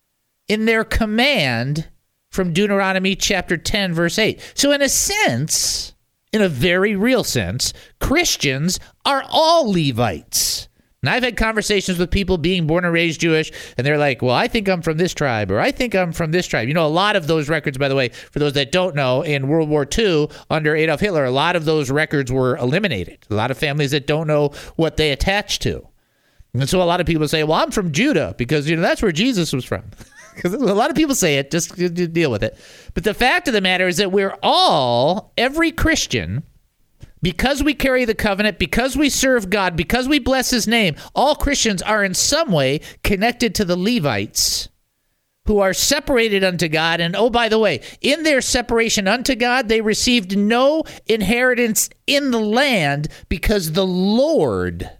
in their command from Deuteronomy chapter ten, verse eight. So in a sense, in a very real sense, Christians are all Levites. And I've had conversations with people being born and raised Jewish, and they're like, well, I think I'm from this tribe, or I think I'm from this tribe. You know, a lot of those records, by the way, for those that don't know, in World War Two, under Adolf Hitler, a lot of those records were eliminated. A lot of families that don't know what they attach to. And so a lot of people say, well, I'm from Judah, because, you know, that's where Jesus was from. Because a lot of people say it, just to deal with it. But the fact of the matter is that we're all, every Christian, because we carry the covenant, because we serve God, because we bless his name, all Christians are in some way connected to the Levites who are separated unto God. And oh, by the way, in their separation unto God, they received no inheritance in the land because the Lord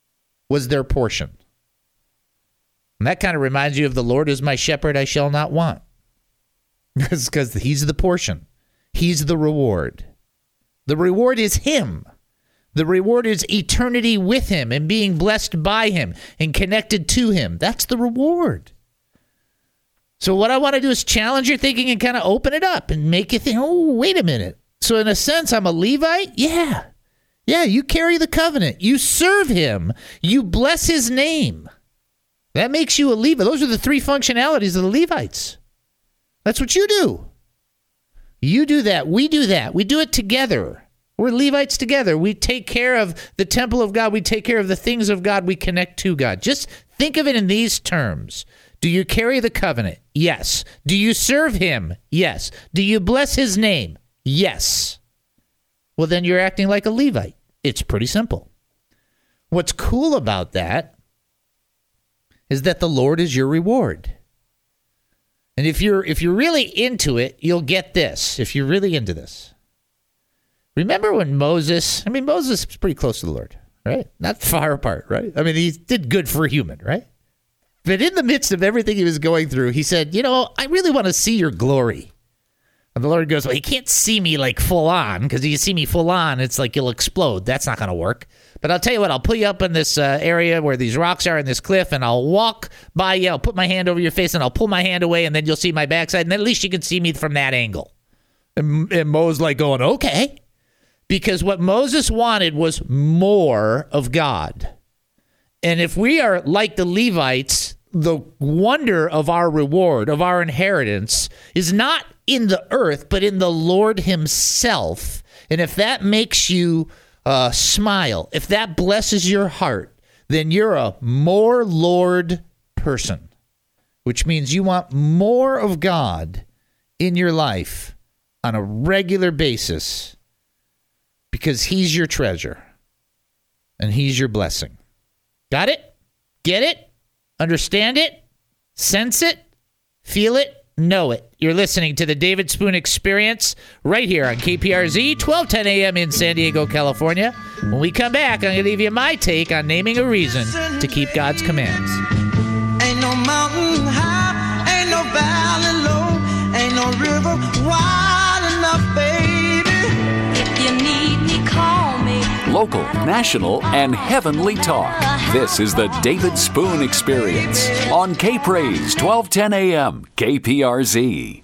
was their portion. And that kind of reminds you of the Lord is my shepherd, I shall not want. Because he's the portion. He's the reward. The reward is him. The reward is eternity with him and being blessed by him and connected to him. That's the reward. So what I want to do is challenge your thinking and kind of open it up and make you think, oh, wait a minute. So in a sense, I'm a Levite? Yeah. Yeah, you carry the covenant. You serve him. You bless his name. That makes you a Levite. Those are the three functionalities of the Levites. That's what you do. You do that. We do that. We do it together. We're Levites together. We take care of the temple of God. We take care of the things of God. We connect to God. Just think of it in these terms. Do you carry the covenant? Yes. Do you serve him? Yes. Do you bless his name? Yes. Well, then you're acting like a Levite. It's pretty simple. What's cool about that is that the Lord is your reward. And if you're if you're really into it, you'll get this. If you're really into this. Remember when Moses, I mean, Moses was pretty close to the Lord, right? Not far apart, right? I mean, he did good for a human, right? But in the midst of everything he was going through, he said, you know, I really want to see your glory. And the Lord goes, well, you can't see me like full on, because if you see me full on, it's like you'll explode. That's not going to work. But I'll tell you what, I'll put you up in this uh, area where these rocks are in this cliff, and I'll walk by you. I'll put my hand over your face, and I'll pull my hand away, and then you'll see my backside, and then at least you can see me from that angle. And, and Moses like going, okay. Because what Moses wanted was more of God. And if we are like the Levites, the wonder of our reward, of our inheritance, is not in the earth, but in the Lord himself. And if that makes you uh, smile, if that blesses your heart, then you're a more Lord person, which means you want more of God in your life on a regular basis, because he's your treasure and he's your blessing. Got it? Get it? Understand it? Sense it? Feel it? Know it. You're listening to the David Spoon Experience right here on K P R Z, twelve ten a.m. in San Diego, California. When we come back, I'm going to leave you my take on naming a reason to keep God's commands. Ain't no mountain high, ain't no valley low, ain't no river wide enough, baby. If you need me, call me. Local, national, and heavenly talk. This is the David Spoon Experience on K-Praise, twelve ten a.m. K P R Z.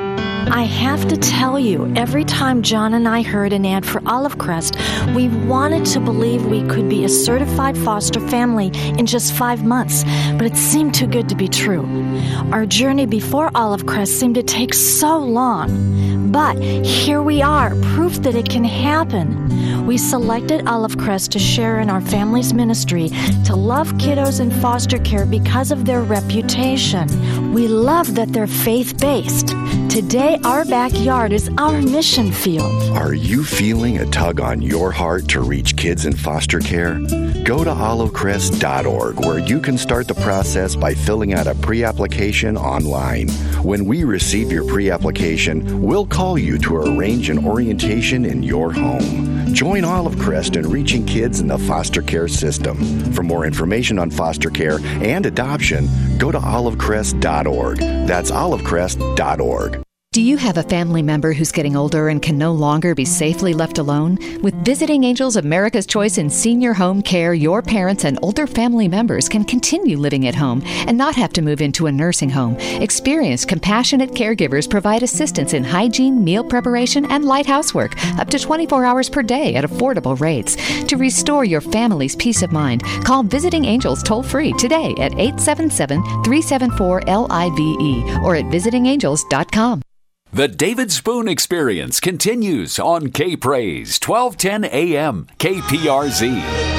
I have to tell you, every time John and I heard an ad for Olive Crest, we wanted to believe we could be a certified foster family in just five months, but it seemed too good to be true. Our journey before Olive Crest seemed to take so long, but here we are, proof that it can happen. We selected Olive Crest to share in our family's ministry to love kiddos in foster care because of their reputation. We love that they're faith-based. Today, our backyard is our mission field. Are you feeling a tug on your heart to reach kids in foster care? Go to olive crest dot org, where you can start the process by filling out a pre-application online. When we receive your pre-application, we'll call you to arrange an orientation in your home. Join Olive Crest in reaching kids in the foster care system. For more information on foster care and adoption, go to olive crest dot org. That's olive crest dot org. Do you have a family member who's getting older and can no longer be safely left alone? With Visiting Angels America's Choice in Senior Home Care, your parents and older family members can continue living at home and not have to move into a nursing home. Experienced, compassionate caregivers provide assistance in hygiene, meal preparation, and light housework up to twenty-four hours per day at affordable rates. To restore your family's peace of mind, call Visiting Angels toll-free today at eight seven seven, three seven four, L I V E or at visiting angels dot com. The David Spoon Experience continues on K-Praise, twelve ten a.m. K P R Z.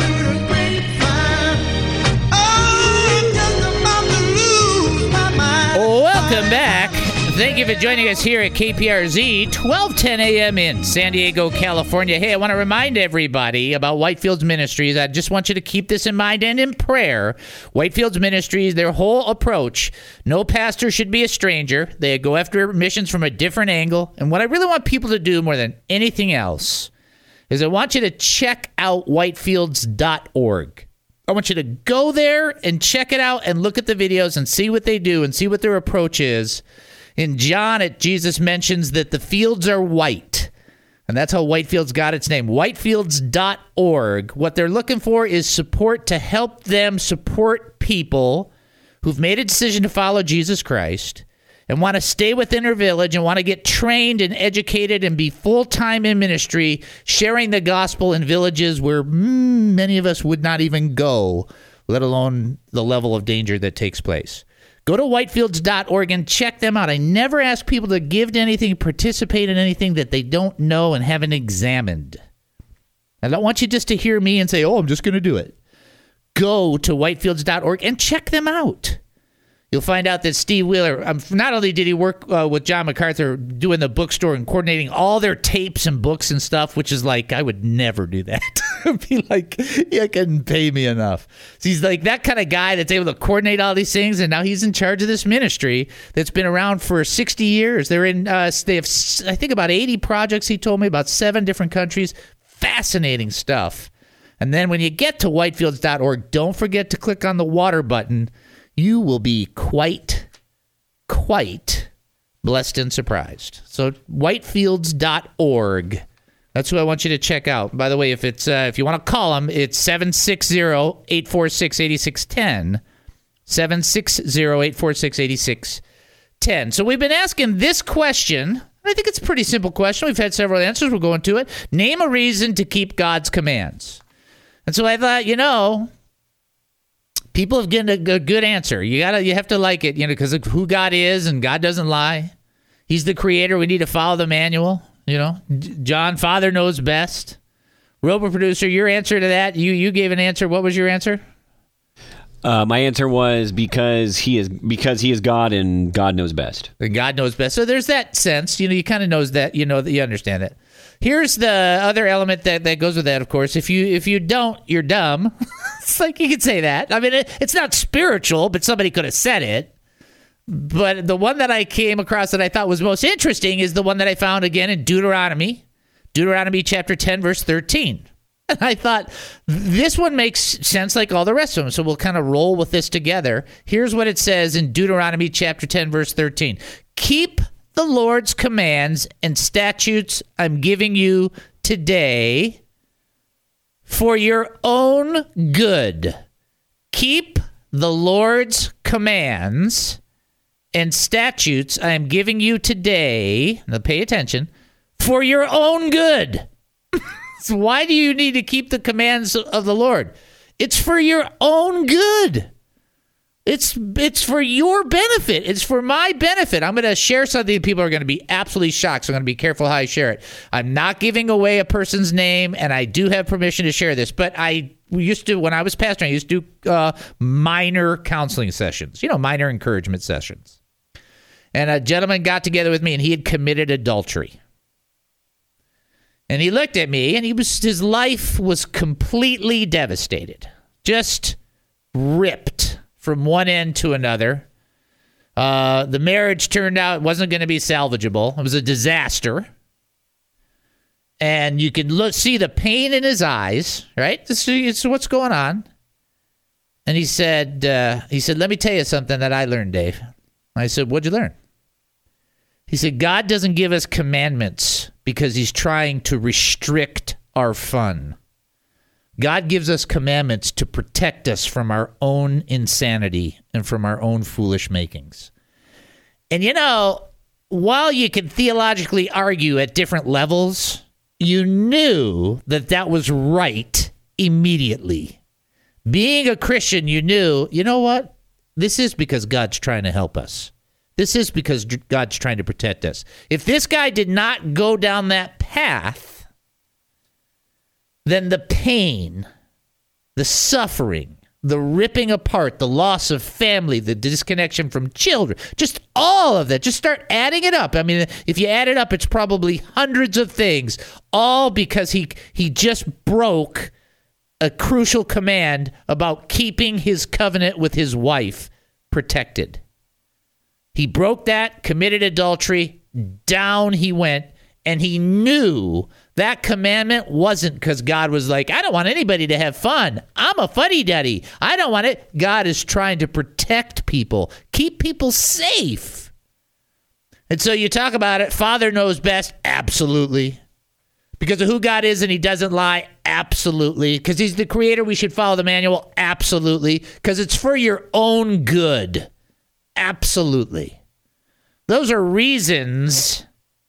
Welcome back. Thank you for joining us here at K P R Z, twelve ten a.m. in San Diego, California. Hey, I want to remind everybody about Whitefield's Ministries. I just want you to keep this in mind and in prayer. Whitefield's Ministries, their whole approach, no pastor should be a stranger. They go after missions from a different angle. And what I really want people to do more than anything else is I want you to check out whitefields dot org. I want you to go there and check it out and look at the videos and see what they do and see what their approach is. In John, it, Jesus mentions that the fields are white, and that's how Whitefield's got its name, whitefields dot org. What they're looking for is support to help them support people who've made a decision to follow Jesus Christ and want to stay within their village and want to get trained and educated and be full-time in ministry, sharing the gospel in villages where mm, many of us would not even go, let alone the level of danger that takes place. Go to whitefields dot org and check them out. I never ask people to give to anything, participate in anything that they don't know and haven't examined. I don't want you just to hear me and say, oh, I'm just going to do it. Go to whitefields dot org and check them out. You'll find out that Steve Wheeler, um, not only did he work uh, with John MacArthur doing the bookstore and coordinating all their tapes and books and stuff, which is like, I would never do that. I'd be like, yeah, couldn't pay me enough. So he's like that kind of guy that's able to coordinate all these things, and now he's in charge of this ministry that's been around for sixty years. They're in, uh, they have, I think, about eighty projects, he told me, about seven different countries. Fascinating stuff. And then when you get to whitefields dot org, don't forget to click on the water button. You will be quite, quite Blessed and surprised. So whitefields dot org. That's who I want you to check out. By the way, if it's uh, if you want to call them, it's seven six zero, eight four six, eight six one zero. seven six zero, eight four six, eight six one zero. So we've been asking this question. I think it's a pretty simple question. We've had several answers. We're going to it. Name a reason to keep God's commands. And so I thought, you know, people have given a, a good answer. You gotta, you have to like it, you know, because of who God is, and God doesn't lie. He's the creator. We need to follow the manual. You know, John, Father knows best. Robo producer, your answer to that, you you gave an answer. What was your answer? Uh, my answer was because he is because he is God and God knows best. And God knows best. So there's that sense. You know, you kind of knows that. You know that you understand that. Here's the other element that, that goes with that. Of course, if you if you don't, you're dumb. It's like you could say that. I mean, it, it's not spiritual, but somebody could have said it. But the one that I came across that I thought was most interesting is the one that I found again in Deuteronomy, Deuteronomy chapter ten, verse thirteen. And I thought, this one makes sense like all the rest of them, so we'll kind of roll with this together. Here's what it says in Deuteronomy chapter ten, verse thirteen. Keep the Lord's commands and statutes I'm giving you today for your own good. Keep the Lord's commands and statutes I am giving you today, now pay attention, for your own good. So why do you need to keep the commands of the Lord? It's for your own good. It's it's for your benefit. It's for my benefit. I'm going to share something people are going to be absolutely shocked, so I'm going to be careful how I share it. I'm not giving away a person's name, and I do have permission to share this, but I used to, when I was pastoring, I used to do uh, minor counseling sessions, you know, minor encouragement sessions. And a gentleman got together with me, and he had committed adultery. And he looked at me, and he was his life was completely devastated, just ripped from one end to another. Uh, the marriage turned out wasn't going to be salvageable. It was a disaster. And you could look, see the pain in his eyes, right? This is what's going on. And he said, uh, he said, let me tell you something that I learned, Dave. I said, what'd you learn? He said, God doesn't give us commandments because he's trying to restrict our fun. God gives us commandments to protect us from our own insanity and from our own foolish makings. And you know, while you can theologically argue at different levels, you knew that that was right immediately. Being a Christian, you knew, you know what? This is because God's trying to help us. This is because God's trying to protect us. If this guy did not go down that path, then the pain, the suffering, the ripping apart, the loss of family, the disconnection from children, just all of that, just start adding it up. I mean, if you add it up, it's probably hundreds of things, all because he he just broke a crucial command about keeping his covenant with his wife protected. He broke that, committed adultery, down he went, and he knew that commandment wasn't because God was like, I don't want anybody to have fun. I'm a fuddy-duddy. I don't want it. God is trying to protect people, keep people safe. And so you talk about it, Father knows best, absolutely. Because of who God is and he doesn't lie, absolutely. Because he's the creator, we should follow the manual, absolutely. Because it's for your own good. Absolutely. Those are reasons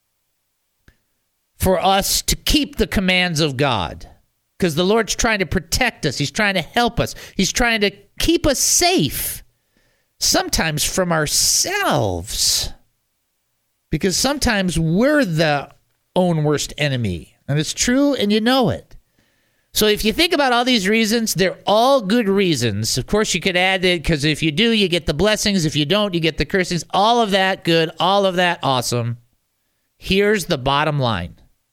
for us to keep the commands of God. Because the Lord's trying to protect us. He's trying to help us. He's trying to keep us safe. Sometimes from ourselves. Because sometimes we're the own worst enemy. And it's true, and you know it. So if you think about all these reasons, they're all good reasons. Of course, you could add it, because if you do, you get the blessings. If you don't, you get the cursings. All of that good. All of that awesome. Here's the bottom line.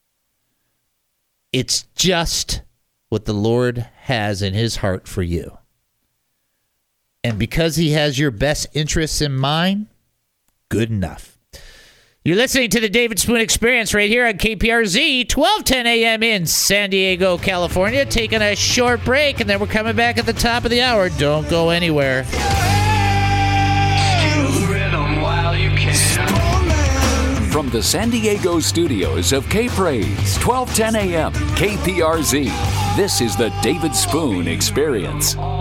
It's just what the Lord has in his heart for you. And because he has your best interests in mind, good enough. You're listening to the David Spoon Experience right here on K P R Z, twelve ten a.m. in San Diego, California. Taking a short break, and then we're coming back at the top of the hour. Don't go anywhere. the San Diego studios of K-Praise, twelve ten a.m., K P R Z. This is the David Spoon Experience.